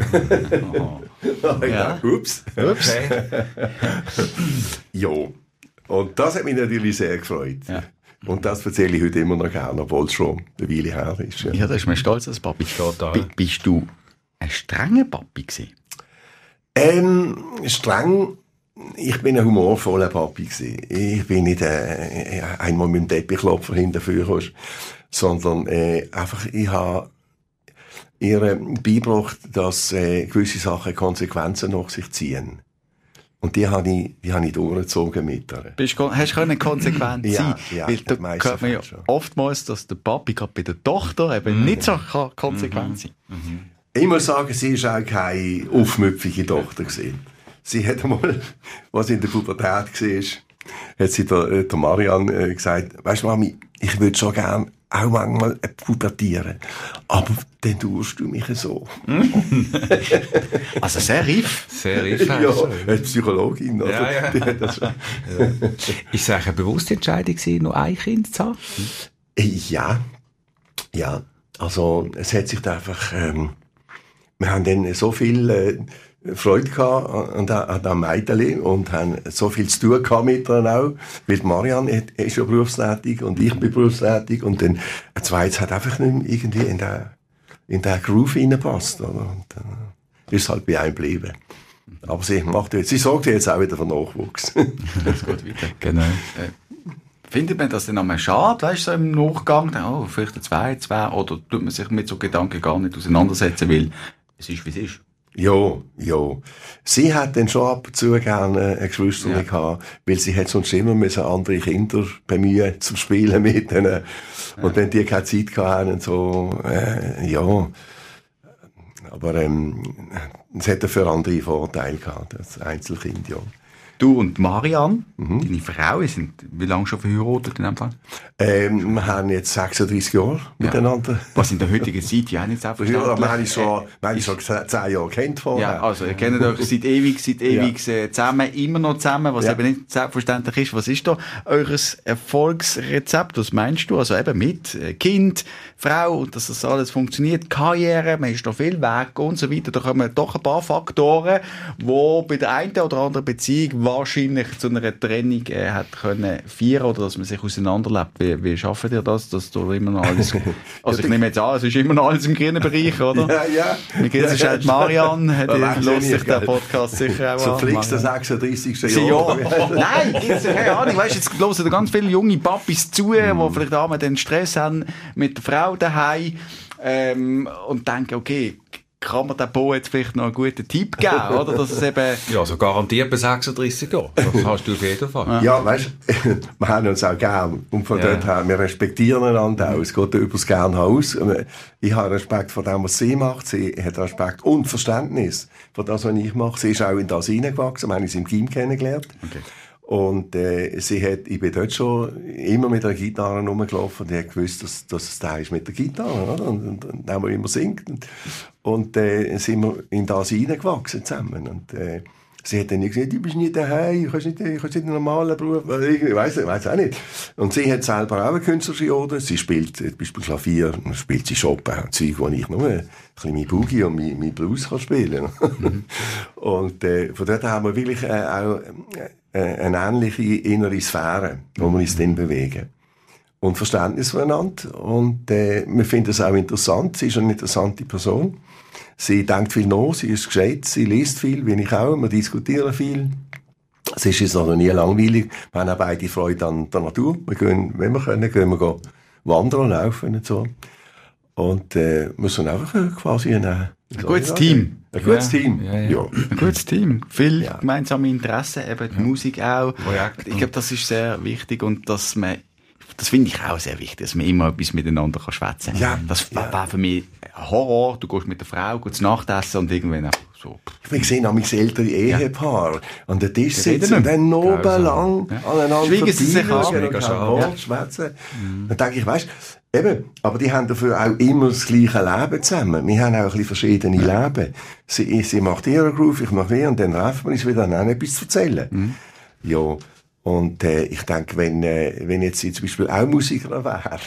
Speaker 4: Ja. Ups.
Speaker 3: Okay.
Speaker 4: Ja. Und das hat mich natürlich sehr gefreut. Ja. Und das erzähle ich heute immer noch gerne, obwohl es schon eine Weile her ist.
Speaker 2: Ja, da ist mir stolz als Papi. Bist du ein strenger Papi gewesen?
Speaker 4: Streng. Ich bin ein humorvoller Papi gewesen. Ich bin nicht einmal mit dem Teppichklopfer hinterher, sondern einfach, ich habe ihr beigebracht, dass gewisse Sachen Konsequenzen nach sich ziehen. Und die habe ich durchgezogen mit ihr.
Speaker 2: Hast du konsequent sein?
Speaker 4: Ja,
Speaker 2: weil da hört man ja oftmals, dass der Papi gerade bei der Tochter eben nicht so konsequent sein kann.
Speaker 4: Ich muss sagen, sie war auch keine aufmüpfige Tochter gewesen. Sie hat einmal, was in der Pubertät war, hat sie der Marianne gesagt, weisst du, Mami, ich würde schon gerne auch manchmal pubertieren. Aber dann tust du mich so.
Speaker 2: Also sehr reif.
Speaker 3: Sehr reif.
Speaker 4: Ja, als Psychologin, oder?
Speaker 3: Ja. Ist es eigentlich eine bewusste Entscheidung gewesen, nur ein Kind zu haben?
Speaker 4: Ja. Also, es hat sich einfach, wir haben dann so viel Freude gehabt an dem Mädchen und haben so viel zu tun gehabt mit ihr auch, weil Marianne ist ja berufstätig und ich bin berufstätig und dann ein zweites hat einfach nicht mehr irgendwie in den Groove reingepasst, oder? Und dann ist es halt bei einem geblieben. Aber sie sorgt jetzt auch wieder für Nachwuchs.
Speaker 2: Das geht weiter. Genau. Findet man das dann einmal schade, weißt du, so im Nachgang, vielleicht ein zwei, oder tut man sich mit so Gedanken gar nicht auseinandersetzen, weil es ist, wie es ist?
Speaker 4: Ja. Sie hat dann schon ab und zu gerne ein Geschwister gehabt, weil sie hat sonst immer müssen andere Kinder bemühen zum Spielen mit denen. Und wenn die keine Zeit hatten und so, ja. Aber es hat dafür andere Vorteile gehabt, das Einzelkind, ja.
Speaker 2: Du und Marianne, deine Frau, sind wie lange schon verheiratet in dem Fall?
Speaker 4: Wir haben jetzt 36 Jahre miteinander.
Speaker 2: Was in der heutigen Zeit ja nicht selbstverständlich.
Speaker 4: Wir haben schon 10 Jahre kennt vorher.
Speaker 2: Ja, also ihr kennt euch seit ewig zusammen, immer noch zusammen, was eben nicht selbstverständlich ist. Was ist da eures Erfolgsrezept? Was meinst du? Also eben mit Kind, Frau, und dass das alles funktioniert, Karriere, man ist noch viel weg und so weiter. Da kommen doch ein paar Faktoren, die bei der einen oder anderen Beziehung wahrscheinlich zu einer Trennung hat können feiern oder dass man sich auseinanderlebt. Wie schafft ihr das, dass du immer noch alles... Also ich nehme jetzt an, es ist immer noch alles im grünen Bereich, oder?
Speaker 4: Ja.
Speaker 2: Wie geht's? Es ist Marianne, hört sich den Podcast sicher auch
Speaker 4: so
Speaker 2: an.
Speaker 4: So fliegst du 36. Jahr.
Speaker 2: Nein, gibt's ja keine Ahnung. Weißt, jetzt hören ganz viele junge Papis zu, die vielleicht auch den Stress haben mit der Frau daheim und denken, okay, kann man dem Bo jetzt vielleicht noch einen guten Tipp geben, oder? Dass es eben...
Speaker 3: Ja, so garantiert bei 36 Jahren. Das hast du auf jeden Fall.
Speaker 4: Ja, weißt du, wir haben uns auch gern. Und von dort her, wir respektieren einander auch. Es geht übers Gern aus. Ich habe Respekt vor dem, was sie macht. Sie hat Respekt und Verständnis für das, was ich mache. Sie ist auch in das hineingewachsen. Wir haben uns im Team kennengelernt. Okay. Und ich bin dort schon immer mit der Gitarre rumgelaufen und die hat gewusst, dass es da ist mit der Gitarre, oder? Und dann haben wir immer singt. Und sind wir in das hineingewachsen zusammen. Und sie hat dann gesagt, du bist nicht daheim, du kannst nicht einen normalen Beruf, ich weiss auch nicht. Und sie hat selber auch eine künstlerische Ader. Sie spielt zum Beispiel Klavier, spielt sie Chopin, Zeug, wo ich nur ein bisschen mein Boogie und mein Blues kann spielen. Und von dort haben wir wirklich auch eine ähnliche innere Sphäre, wo wir uns dann bewegen. Und Verständnis voneinander. Und wir finden es auch interessant. Sie ist eine interessante Person. Sie denkt viel nach, sie ist gescheit, sie liest viel, wie ich auch. Wir diskutieren viel. Es ist uns noch nie langweilig. Wir haben auch beide Freude an der Natur. Wir gehen, wenn wir können, gehen wir wandern, laufen und so. Und wir sind einfach quasi ein
Speaker 2: gutes Team.
Speaker 4: Ein gutes Team.
Speaker 2: Ja. Ein gutes Team. Viel gemeinsame Interessen, eben die Musik auch. Projekt. Ich glaube, das ist sehr wichtig und dass man, das finde ich auch sehr wichtig, dass man immer etwas miteinander schwätzen kann.
Speaker 4: Ja.
Speaker 2: Das war für mich ein Horror. Du gehst mit der Frau, gehst Nachtessen und irgendwann einfach so.
Speaker 4: Wir sehen auch ältere Ehepaare an der Tisch sitzen und dann nobellang aneinander
Speaker 2: schweigen sie sich an.
Speaker 4: Schwätzen. Dann denke ich, weißt, eben, aber die haben dafür auch immer das gleiche Leben zusammen. Wir haben auch ein bisschen verschiedene Leben. Sie macht ihren Groove, ich mache ihren, und dann treffen wir uns wieder und haben etwas zu erzählen. Ja. Und ich denke, wenn jetzt sie zum Beispiel auch Musiker wäre,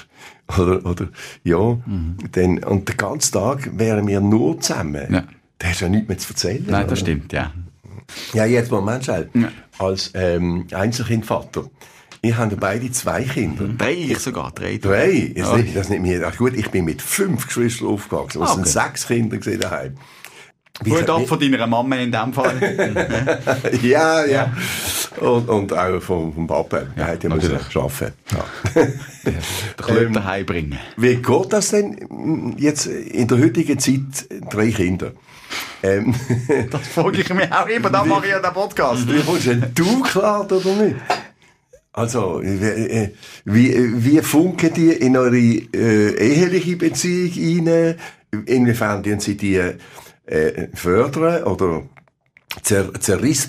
Speaker 4: dann, und den ganzen Tag wären wir nur zusammen, da hast du ja nichts mehr zu erzählen.
Speaker 2: Nein, das stimmt, ja.
Speaker 4: Ja, jetzt Moment schnell. Als Einzelkindvater. Ich habe beide 2 Kinder.
Speaker 2: 3 sogar, 3.
Speaker 4: Das nicht mir. Ach gut, ich bin mit 5 Geschwistern aufgewachsen. Es sind 6 Kinder daheim.
Speaker 2: Gut ab von deiner Mama in dem Fall.
Speaker 4: ja. Und auch vom Papa. Er hat ja müssen arbeiten.
Speaker 2: Den Klöpper heimbringen.
Speaker 4: Wie geht das denn jetzt in der heutigen Zeit 3 Kinder?
Speaker 2: Das frage ich mich auch immer, da mache ich ja den Podcast.
Speaker 4: Wie kommst denn du klar oder nicht? Also, wie funken die in eure eheliche Beziehung rein? Inwiefern sie die fördern oder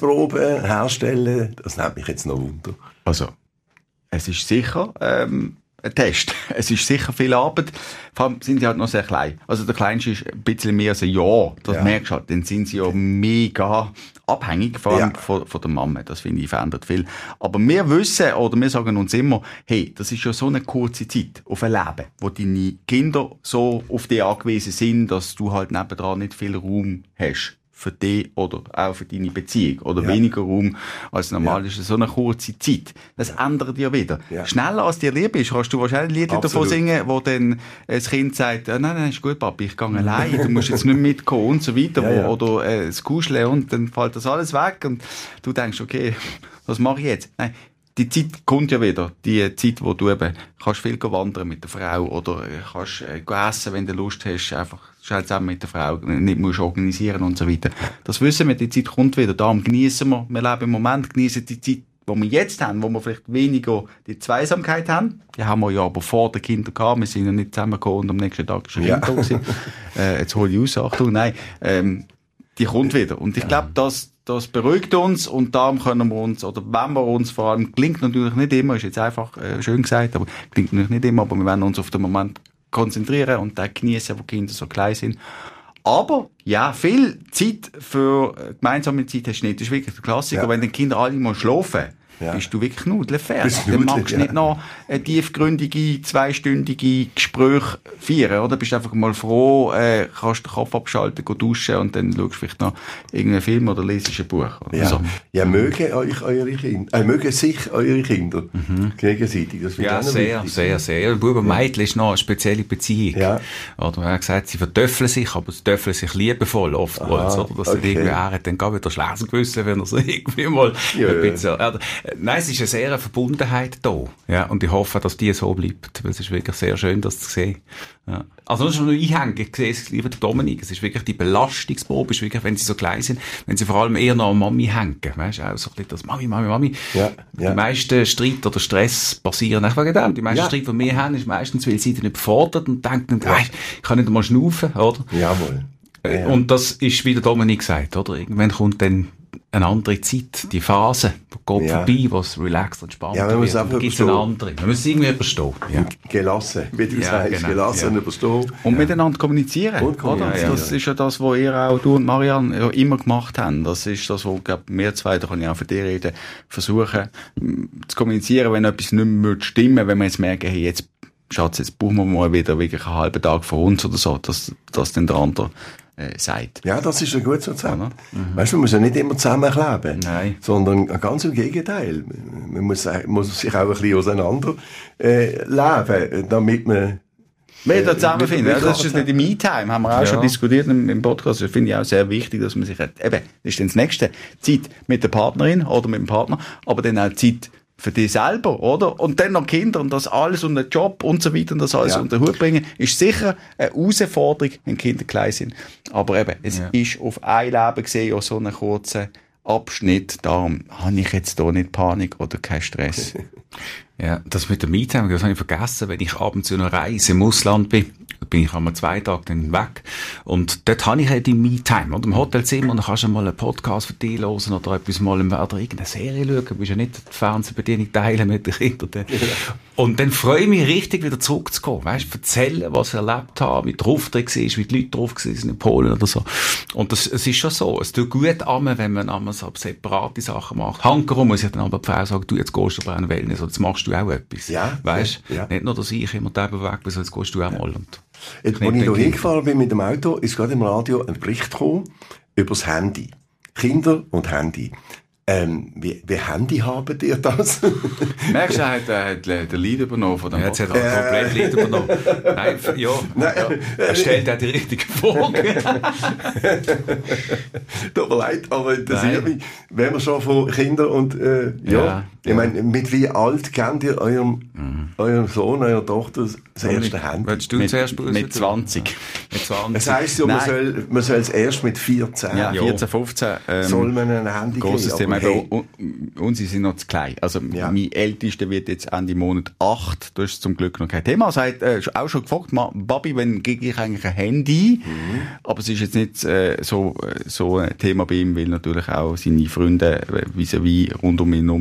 Speaker 4: Zerrissproben herstellen? Das nimmt mich jetzt noch Wunder.
Speaker 2: Also, es ist sicher ein Test. Es ist sicher viel Arbeit. Vor allem sind sie halt noch sehr klein. Also der Kleinste ist ein bisschen mehr als ein Jahr. Das merkst du halt. Dann sind sie ja mega abhängig, vor allem von der Mama. Das finde ich verändert viel. Aber wir wissen, oder wir sagen uns immer, hey, das ist ja so eine kurze Zeit auf ein Leben, wo deine Kinder so auf dich angewiesen sind, dass du halt nebendran nicht viel Raum hast. Für dich oder auch für deine Beziehung. Oder weniger Raum als normal ist. So eine kurze Zeit. Das ändert ja wieder. Ja. Schneller als dir lieb ist, kannst du wahrscheinlich Lieder davon singen, wo dann das Kind sagt, nein, ist gut, Papi, ich gehe allein, du musst jetzt nicht mitkommen und so weiter. Oder das Kuscheln und dann fällt das alles weg und du denkst, okay, was mache ich jetzt? Nein. Die Zeit kommt ja wieder. Die Zeit, wo du eben kannst viel wandern mit der Frau oder kannst essen, wenn du Lust hast, einfach schnell zusammen mit der Frau, nicht musst organisieren und so weiter. Das wissen wir, die Zeit kommt wieder. Darum genießen wir leben im Moment, genießen die Zeit, die wir jetzt haben, wo wir vielleicht weniger die Zweisamkeit haben. Die haben wir ja aber vor den Kindern gehabt. Wir sind ja nicht zusammengekommen und am nächsten Tag ist ein Kind da gewesen. Jetzt hole ich aus, Achtung, nein. Die kommt wieder. Und ich glaube, das beruhigt uns und darum können wir uns, oder wenn wir uns vor allem, klingt natürlich nicht immer, ist jetzt einfach schön gesagt, aber klingt natürlich nicht immer, aber wir werden uns auf den Moment konzentrieren und den genießen, wo die Kinder so klein sind. Aber, ja, viel Zeit für gemeinsame Zeit hast du nicht. Das ist wirklich der Klassiker. Wenn die Kinder alle mal schlafen, bist du wirklich nudelfertig. Dann magst du nicht noch eine tiefgründige, 2-stündige Gespräche führen, oder? Bist einfach mal froh, kannst den Kopf abschalten, gehen duschen und dann schaust du vielleicht noch irgendeinen Film oder lesest ein Buch. Oder so.
Speaker 4: Ja, mögen euch eure Kinder, mögen sich eure Kinder gegenseitig. Das
Speaker 3: ja, sehr, sehr, sehr. Bub und Mädchen ist noch eine spezielle Beziehung. Ja. Oder er hat gesagt, sie vertöffeln sich, aber sie töffeln sich liebevoll oftmals, oder? Dass sie irgendwie dann gar wieder schlecht gewissen, wenn er so irgendwie mal ein bisschen, nein, es ist eine sehr Verbundenheit da. Ja, und ich hoffe, dass die so bleibt. Weil es ist wirklich sehr schön, das zu sehen. Ja. Also, das ist noch einhängen. Ich sehe es lieber der Dominik. Es ist wirklich die Belastungsprobe, ist wirklich, wenn sie so klein sind, wenn sie vor allem eher noch an Mami hängen. Weißt du, auch so ein bisschen das Mami. Ja. Die meisten Streit oder Stress passieren einfach wegen dem. Die meisten Streit, die wir haben, ist meistens, weil sie dann überfordert und denken, ich kann nicht einmal schnaufen, oder?
Speaker 4: Jawohl. Ja.
Speaker 3: Und das ist, wie der Dominik sagt, oder? Irgendwann kommt dann eine andere Zeit, die Phase, geht vorbei, wo es relaxed und spannend wird. Dann gibt es eine andere. Man muss es irgendwie überstehen. Ja.
Speaker 4: Gelassen, wie du sagst, gelassen überstehen.
Speaker 2: Und miteinander kommunizieren. Oder? Das ist ja das, was ihr auch, du und Marianne, ja immer gemacht haben. Das ist das, was, glaube ich, wir zwei, da kann ich auch für dich reden, versuchen zu kommunizieren, wenn etwas nicht mehr stimmen, wenn wir jetzt merken, hey, jetzt, Schatz, jetzt brauchen wir mal wieder wirklich einen halben Tag von uns oder so, dass dann der andere sagt.
Speaker 4: Ja, das ist ja gut so zusammen. Weißt du, man muss ja nicht immer zusammenkleben.
Speaker 3: Nein.
Speaker 4: Sondern ganz im Gegenteil. Man muss sich auch ein bisschen auseinander leben, damit man
Speaker 2: da zusammenfinden. Das ist die Me-Time, haben wir auch schon diskutiert im Podcast. Das finde ich auch sehr wichtig, dass man sich eben, das ist dann das nächste, Zeit mit der Partnerin oder mit dem Partner, aber dann auch Zeit für dich selber, oder? Und dann noch Kinder und das alles und einen Job und so weiter und das alles unter den Hut bringen, ist sicher eine Herausforderung, wenn Kinder klein sind. Aber eben, es ist auf ein Leben gesehen auch so einen kurzen Abschnitt. Darum habe ich jetzt hier nicht Panik oder keinen Stress.
Speaker 3: Ja, das mit der Me-Time, das habe ich vergessen, wenn ich abends zu einer Reise im Ausland bin ich einmal 2 Tage dann weg. Und dort habe ich halt die Me-Time, oder? Im Hotelzimmer, und dann kannst du mal einen Podcast für dich hören oder etwas mal, oder irgendeine Serie schauen. Du bist ja nicht die Fernsehbedienung teilen mit den Kindern. Ja. Und dann freue ich mich richtig, wieder zurückzukommen. Weißt du, erzählen, was ich erlebt habe, wie der Auftritt war, wie die Leute drauf waren in Polen oder so. Und es ist schon so. Es tut gut an, wenn man einmal so separate Sachen macht. Hankerum muss ich dann aber die Frau sagen, du, jetzt gehst du bei einer Wellness, oder jetzt machst du auch etwas. Ja. Weißt du? Ja. Nicht nur, dass ich immer da weg bin, sondern jetzt gehst du auch mal. Und
Speaker 4: als ich hier hingefahren bin mit dem Auto, ist gerade im Radio ein Bericht gekommen über das Handy. Kinder und Handy. Wie Handy haben ihr das?
Speaker 2: Merkst du, er hat den Lead übernommen von dem
Speaker 3: Podcast. Jetzt hat er komplett Lead übernommen. Nein, er stellt auch die richtige Frage.
Speaker 4: Tut mir leid, aber interessiert mich, wenn wir schon von Kindern und, ich meine, mit wie alt kennt ihr eurem Sohn, eurer Tochter das erste Handy?
Speaker 3: Willst du zuerst
Speaker 2: mit 20.
Speaker 3: Mit 20.
Speaker 4: Das heisst ja, man soll es erst mit 14.
Speaker 2: Ja, 14, 15.
Speaker 4: Soll man ein Handy
Speaker 2: grosses Thema. Hey. Unsere sind noch zu klein. Also, mein Ältester wird jetzt Ende Monat 8. Das ist zum Glück noch kein Thema. Er hat auch schon gefragt, Babi, wenn kriege ich eigentlich ein Handy? Aber es ist jetzt nicht so ein Thema bei ihm, weil natürlich auch seine Freunde vis-à-vis rund um ihn herum und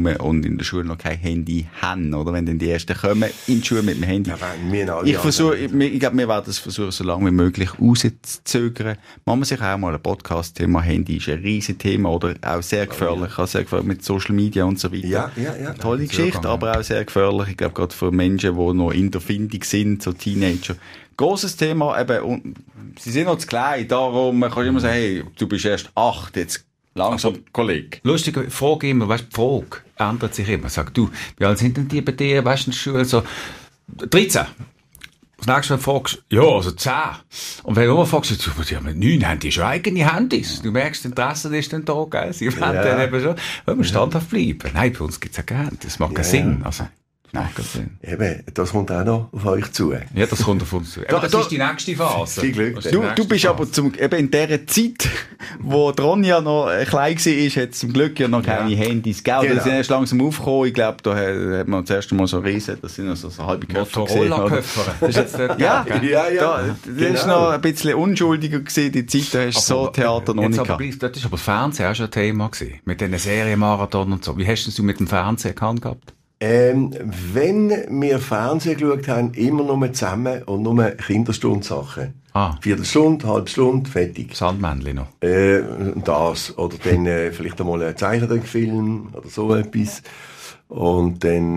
Speaker 2: in der Schule noch kein Handy haben, oder? Wenn dann die Ersten kommen in die Schule mit dem Handy.
Speaker 4: Ja,
Speaker 2: ich glaube, wir werden das versuchen, so lange wie möglich rauszuzögern. Machen wir sich auch mal ein Podcast-Thema. Handy ist ein riesen Thema, oder auch sehr gefährlich. Auch sehr gefährlich mit Social Media und so weiter.
Speaker 4: Ja.
Speaker 2: Tolle Geschichte, aber auch sehr gefährlich. Ich glaube, gerade für Menschen, die noch in der Findung sind, so Teenager. Grosses Thema, eben, und sie sind noch zu klein, darum kannst du immer sagen, hey, du bist erst 8, jetzt langsam, Kollege.
Speaker 3: Lustige Frage immer, weißt du, die Frage ändert sich immer. Sag du, wie alt sind denn die bei dir, weißt du, in der Schule, so, 13. Das nächste Mal fragst du, ja, also 10. Und wenn du immer fragst, die haben 9, haben die schon eigene Handys. Du merkst, das Interesse ist dann da, gell? Sie wollen dann eben schon, wenn wir standhaft bleiben. Nein, bei uns gibt's ja keinen, das macht keinen Sinn, also. Nein,
Speaker 4: eben, das kommt auch noch auf euch zu.
Speaker 3: Ja, das kommt auf uns zu. Das ist die nächste Phase.
Speaker 4: Viel Glück.
Speaker 2: Du bist aber eben in dieser Zeit, wo Ronja noch klein war, hat zum Glück ja noch keine Handys, gell?
Speaker 4: Genau.
Speaker 2: Die sind erst langsam aufgekommen. Ich glaube, da hat man das erste Mal so riesen, das sind also so halbe Köpfe gesehen.
Speaker 3: Motorola-Köpfer. Das ist jetzt dort,
Speaker 2: ja.
Speaker 4: Genau.
Speaker 2: Das war noch ein bisschen unschuldiger gewesen, die Zeit, da hast du so Theater noch nicht gehabt.
Speaker 3: Dort ist aber das Fernsehen auch schon ein Thema gewesen. Mit diesen Serienmarathon und so. Wie hast du mit dem Fernsehen gehabt?
Speaker 4: Wenn wir Fernsehen geschaut haben, immer nur zusammen und nur Kinderstundsachen. Viertelstunde, halbe Stunde, fertig.
Speaker 3: Sandmännchen noch.
Speaker 4: Das. Oder dann vielleicht einmal einen Zeichentrickfilm oder so etwas. Und dann,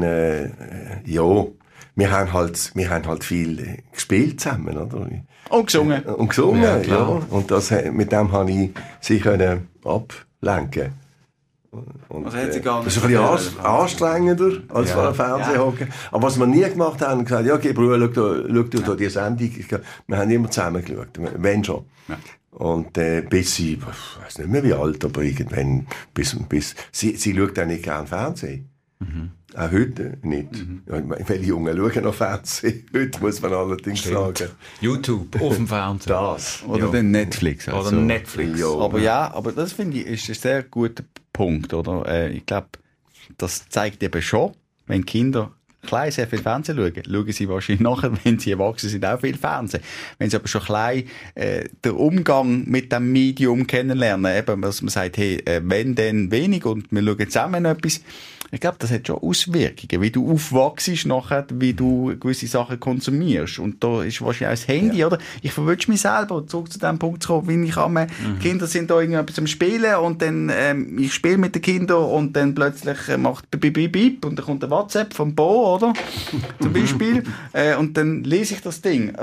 Speaker 4: wir haben halt viel gespielt zusammen, oder?
Speaker 2: Und gesungen.
Speaker 4: Ja. Und mit dem habe ich sie ablenken. Und,
Speaker 2: das hat sie gar nicht
Speaker 4: das ist ein bisschen anstrengender als vor dem Fernsehen hocken. Aber was wir nie gemacht haben, gesagt, ja, okay, Bruder, schau du die Sendung. Wir haben immer zusammen geschaut, wenn schon. Ja. Und bis sie, ich weiß nicht mehr wie alt, aber irgendwann, bis sie schaut auch nicht gern Fernsehen. Auch heute nicht. Viele Jungen schauen noch Fernsehen. Heute muss man allerdings sagen.
Speaker 3: YouTube, auf dem Fernsehen.
Speaker 4: Das.
Speaker 2: Oder dann Netflix.
Speaker 3: Also. Oder Netflix.
Speaker 2: Ja. Aber das finde ich, ist ein sehr guter Punkt, oder? Ich glaube, das zeigt eben schon, wenn Kinder klein sehr viel Fernsehen schauen sie wahrscheinlich nachher, wenn sie erwachsen sind, auch viel Fernsehen. Wenn sie aber schon klein den Umgang mit dem Medium kennenlernen, eben, dass man sagt, hey, wenn denn wenig und wir schauen zusammen etwas, ich glaube, das hat schon Auswirkungen, wie du aufwachst nachher, wie du gewisse Sachen konsumierst. Und da ist wahrscheinlich auch das Handy, oder? Ich verwünsche mich selber, zurück zu dem Punkt zu kommen, wie ich Kinder sind da irgendetwas am Spielen und dann, ich spiele mit den Kindern und dann plötzlich macht bip und dann kommt ein WhatsApp vom Bo, oder? Zum Beispiel. Und dann lese ich das Ding.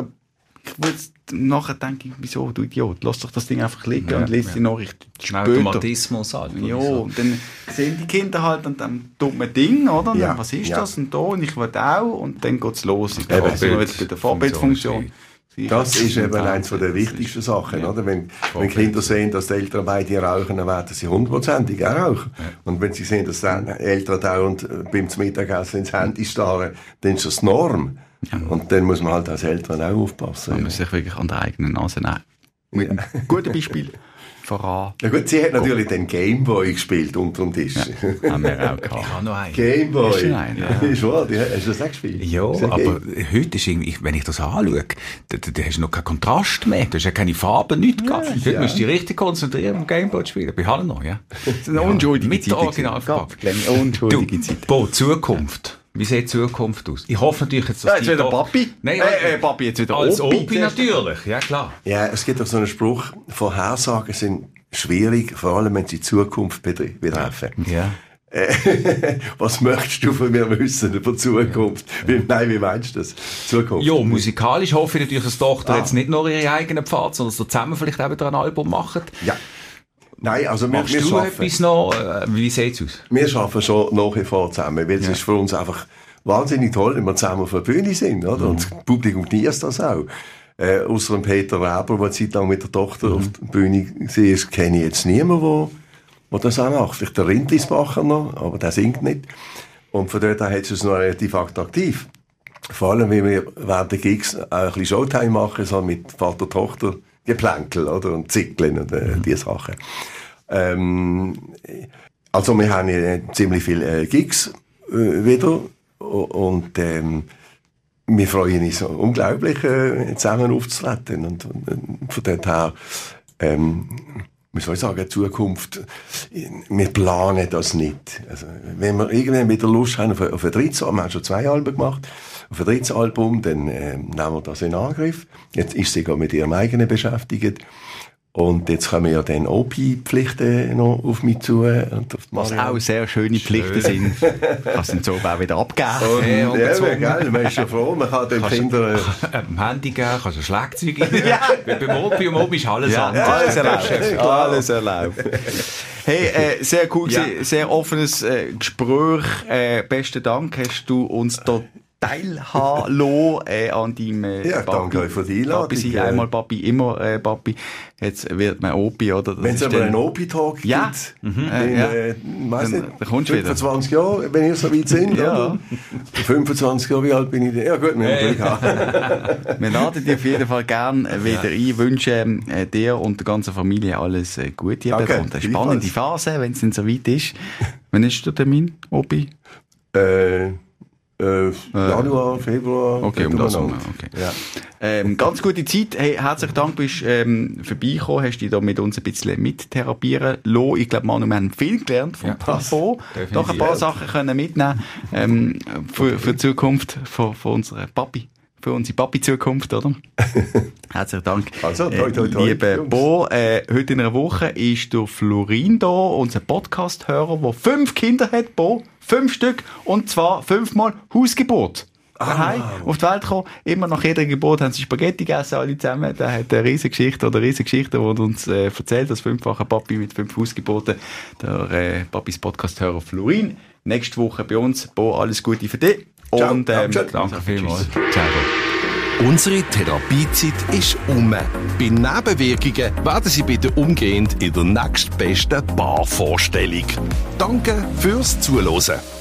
Speaker 2: Nachher denke ich, wieso, du Idiot, lass doch das Ding einfach liegen und lese die Nachricht später.
Speaker 3: Automatismus halt.
Speaker 2: Ja, und dann sehen die Kinder halt an dem dummen Ding, oder? Ja. Was ist das? Und da, und ich will auch, und dann geht's los. Ich glaube, sind wir jetzt bei der Vorbildfunktion.
Speaker 4: Das ist eben eins der wichtigsten Sachen, oder? Wenn Kinder sehen, dass die Eltern beide rauchen, dann werden sie 100%ig auch rauchen. Ja. Und wenn sie sehen, dass die Eltern dauernd beim Mittagessen ins Handy starren, dann ist das Norm. Ja. Und dann muss man halt als Eltern auch aufpassen.
Speaker 2: Man muss sich wirklich an der eigenen Nase nehmen. Mit einem guten Beispiel voran.
Speaker 4: Ja gut, sie hat natürlich den Gameboy gespielt unter dem Tisch.
Speaker 2: Ja, haben wir auch gehabt.
Speaker 3: Ich habe noch einen.
Speaker 4: Gameboy.
Speaker 2: Ist schon einen, ja.
Speaker 4: Ist wahr, hast du das auch gespielt?
Speaker 3: Ja, aber heute ist irgendwie, wenn ich das anschaue, da hast du noch keinen Kontrast mehr. Du hast ja keine Farben, nichts gehabt. Heute musst du dich richtig konzentrieren, um Gameboy zu spielen. Bei Halle noch, ja.
Speaker 2: Das ist eine unschuldige
Speaker 3: Zeit. Mit der Originalfarbe. Unschuldige Zeit. Bo, Zukunft. Wie sieht die Zukunft aus? Ich hoffe natürlich jetzt, dass
Speaker 2: jetzt wieder Papi.
Speaker 3: Nein,
Speaker 2: Papi, jetzt wieder
Speaker 3: als
Speaker 2: Opi.
Speaker 3: Opi natürlich, ja klar.
Speaker 4: Ja, es gibt auch so einen Spruch, Vorhersagen sind schwierig, vor allem wenn sie die Zukunft betreffen.
Speaker 3: Ja.
Speaker 4: Was möchtest du von mir wissen über die Zukunft? Wie meinst du das? Zukunft?
Speaker 3: Ja, musikalisch hoffe ich natürlich, dass die Tochter jetzt nicht nur ihre eigenen Pfad, sondern dass sie zusammen vielleicht auch wieder ein Album machen.
Speaker 4: Ja. Nein, also wir
Speaker 3: du etwas noch? Wie sieht's aus?
Speaker 4: Wir arbeiten schon nach wie vor zusammen, weil es ist für uns einfach wahnsinnig toll, wenn wir zusammen auf der Bühne sind, oder? Und das Publikum genießt das auch. Ausser dem Peter Weber, der eine Zeit lang mit der Tochter auf der Bühne war, kenne ich jetzt niemanden, der das auch macht. Vielleicht der Rindlisbacher noch, aber der singt nicht. Und von dort her hat es noch relativ attraktiv. Vor allem, wenn wir während der Gigs auch ein bisschen Showtime machen, so mit Vater-Tochter, Geplänkel, oder? Und Zickeln und diese Sachen. Also wir haben ziemlich viele Gigs wieder und wir freuen uns unglaublich, zusammen aufzutreten. Und von dort her, wie soll ich sagen, Zukunft. wir planen das nicht. Also, wenn wir irgendwann wieder Lust haben auf ein drittes Album, wir haben schon 2 Alben gemacht, auf ein drittes Album, dann nehmen wir das in Angriff. Jetzt ist sie mit ihrem eigenen beschäftigt. Und jetzt kommen ja dann OP-Pflichten noch auf mich zu. Und auf
Speaker 2: was auch sehr schöne Pflichten sind. Kannst du so auch wieder abgeben.
Speaker 4: Und geil, man ist schon froh, man kann den Kindern...
Speaker 3: Am Handy geben, kannst du ein Schlagzeug rein. Ja. Beim Opium ist alles anders.
Speaker 2: Alles erlaubt. Alles erlaubt. Hey, sehr cool gewesen, sehr offenes Gespräch. Besten Dank, hast du uns dort teilhaben lassen an deinem
Speaker 4: ja, danke euch für die Einladung.
Speaker 2: Papi, einmal Papi, immer Papi. Jetzt wird man Opi, oder?
Speaker 4: Wenn es aber einen Opi-Talk
Speaker 2: ja.
Speaker 4: gibt, weiss nicht,
Speaker 2: dann kommst du
Speaker 4: 25 Jahre, wenn ihr so weit sind, ja. Oder? 25 Jahre, wie alt bin ich denn? Ja gut, wir haben Glück haben.
Speaker 2: Wir laden dich auf jeden Fall gerne wieder ein, wünschen dir und der ganzen Familie alles Gute.
Speaker 4: Okay,
Speaker 2: und eine spannende Phase, wenn es dann so weit ist. Wann ist der Termin, Opi?
Speaker 4: Januar, Februar.
Speaker 2: Okay, um das herum. Okay. Ja. Ganz gute Zeit. Hey, herzlichen Dank, bist vorbeigekommen, hast dich da mit uns ein bisschen mittherapieren lassen. Ich glaube, Manu, wir haben viel gelernt vom Bo. Doch ein paar Sachen können mitnehmen für die Zukunft von unserer Papi. Für unsere Papi-Zukunft, oder? Herzlichen Dank.
Speaker 4: Also, toi.
Speaker 2: Lieber Bo, heute in einer Woche ist der Florin da, unser Podcast-Hörer, der 5 Kinder hat, Bo. 5 Stück. Und zwar 5-mal Hausgeburt. Daheim auf die Welt gekommen. Immer nach jeder Geburt haben sie Spaghetti gegessen, alle zusammen. Der hat eine riesige Geschichte, die uns erzählt, dass 5-facher Papi mit 5 Hausgeburten, der Papis Podcast-Hörer Florin. Nächste Woche bei uns. Bo, alles Gute für dich.
Speaker 4: Ciao.
Speaker 2: Und danke vielmals. Ciao.
Speaker 1: Unsere Therapiezeit ist um. Bei Nebenwirkungen werden Sie bitte umgehend in der nächstbesten Barvorstellung. Danke fürs Zuhören.